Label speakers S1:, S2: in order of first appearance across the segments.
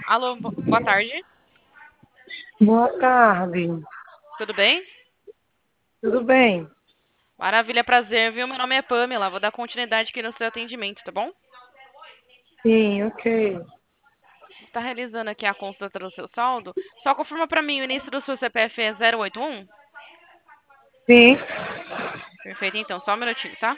S1: Alô, boa tarde.
S2: Boa tarde.
S1: Tudo bem?
S2: Tudo bem?
S1: Maravilha, prazer, viu? Meu nome é Pamela. Vou dar continuidade aqui no seu atendimento, tá bom?
S2: Sim, ok.
S1: Está realizando aqui a consulta do seu saldo. Só confirma para mim, o início do seu CPF é 081?
S2: Sim,
S1: Perfeito, então, só um minutinho, tá?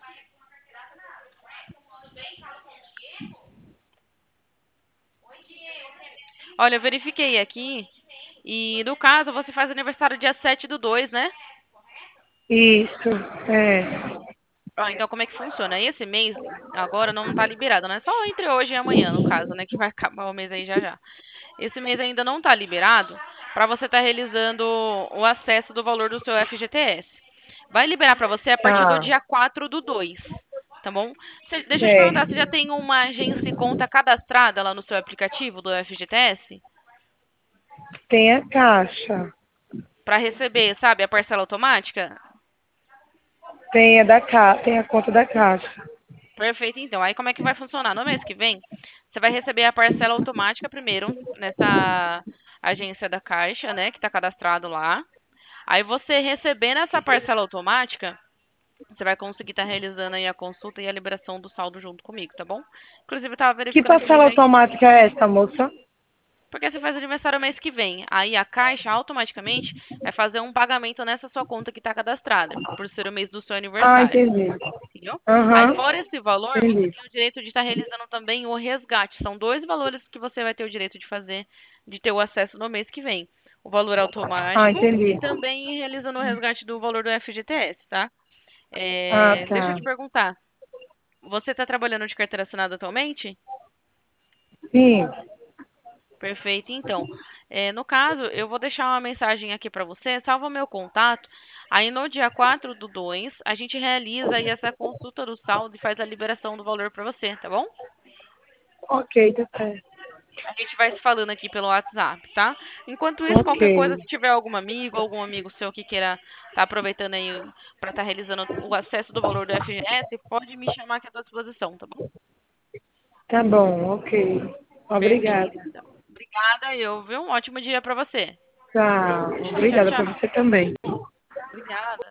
S1: Olha, eu verifiquei aqui e, no caso, você faz aniversário dia 7/2, né?
S2: isso. É.
S1: Ó, então, como é que funciona? Esse mês, agora, não tá liberado, né? Só entre hoje e amanhã, no caso, né? Que vai acabar o mês aí já já. Esse mês ainda não está liberado para você estar realizando o acesso do valor do seu FGTS. Vai liberar para você a partir do
S2: Tá,
S1: dia 4/2, tá bom? Deixa eu te perguntar, você já
S2: certo.
S1: tem uma agência e conta cadastrada lá no seu aplicativo do FGTS?
S2: Tem a caixa.
S1: Para receber, sabe, a parcela automática?
S2: Tem a conta da caixa.
S1: Perfeito, então. Aí como é que vai funcionar? No mês que vem, você vai receber a parcela automática primeiro nessa agência da Caixa, né, que está cadastrado lá. Aí você recebendo essa parcela automática, você vai conseguir estar realizando aí a consulta e a liberação do saldo junto comigo, tá bom? Inclusive, eu estava
S2: Que
S1: verificando
S2: parcela
S1: também,
S2: automática é essa, moça?
S1: porque você faz aniversário mês que vem. Aí a Caixa automaticamente vai fazer um pagamento nessa sua conta que está cadastrada, por ser o mês do seu
S2: Ah,
S1: aniversário,
S2: entendi.
S1: entendeu? Aí
S2: Aham,
S1: fora esse valor, você
S2: entendi.
S1: tem o direito de estar realizando também o resgate. São dois valores que você vai ter o direito de fazer, de ter o acesso no mês que vem. O valor
S2: Ah,
S1: automático e
S2: entendi.
S1: também realizando o resgate do valor do FGTS, tá?
S2: Ah,
S1: Deixa eu
S2: tá.
S1: te perguntar, você está trabalhando de carteira assinada atualmente?
S2: Sim,
S1: Perfeito, então. No caso, eu vou deixar uma mensagem aqui para você, salva o meu contato. Aí no dia 4/2, a gente realiza aí essa consulta do saldo e faz a liberação do valor para você, tá bom?
S2: ok, tá certo.
S1: A gente vai se falando aqui pelo WhatsApp, tá? Enquanto isso,
S2: Ok,
S1: qualquer coisa, se tiver algum amigo seu que queira estar aproveitando aí para estar realizando o acesso do valor do FGS, pode me chamar aqui à sua disposição, tá bom?
S2: tá bom, ok.
S1: Perfeito,
S2: Obrigada.
S1: então. Obrigada, viu? Um ótimo dia para você.
S2: Tá,
S1: Tchau,
S2: obrigada para
S1: tchau.
S2: você também.
S1: Obrigada.